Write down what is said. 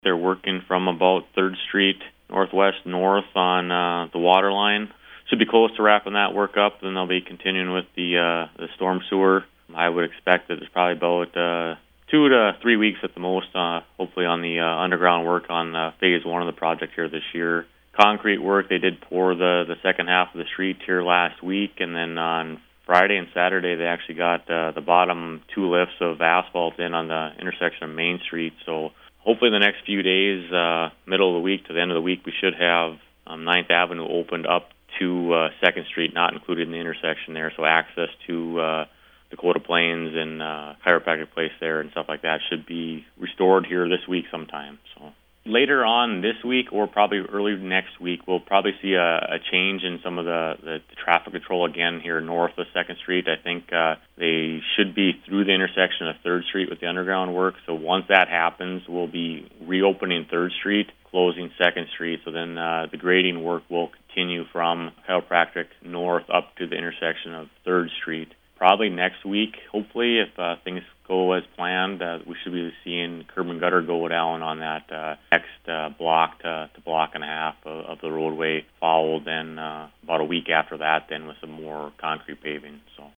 They're working from about 3rd Street northwest north on the water line. Should be close to wrapping that work up, then they'll be continuing with the storm sewer. I would expect that it's probably about 2 to 3 weeks at the most, hopefully on the underground work on phase 1 of the project here this year. Concrete work, they did pour the second half of the street here last week, and then on Friday and Saturday they actually got the bottom 2 lifts of asphalt in on the intersection of Main Street. So hopefully the next few days, middle of the week to the end of the week, we should have 9th Avenue opened up to 2nd Street, not included in the intersection there, so access to Dakota Plains and Chiropractic Place there and stuff like that should be restored here this week sometime. So later on this week or probably early next week, we'll probably see a change in some of the traffic control again here north of 2nd Street. I think they should be through the intersection of 3rd Street with the underground work. So once that happens, we'll be reopening 3rd Street, closing 2nd Street. So then the grading work will continue from Chiropractic north up to the intersection of 3rd Street. Probably next week, hopefully, if things go as planned, we should be seeing curb and gutter go down on that next block to block and a half of the roadway, followed then about a week after that then with some more concrete paving. So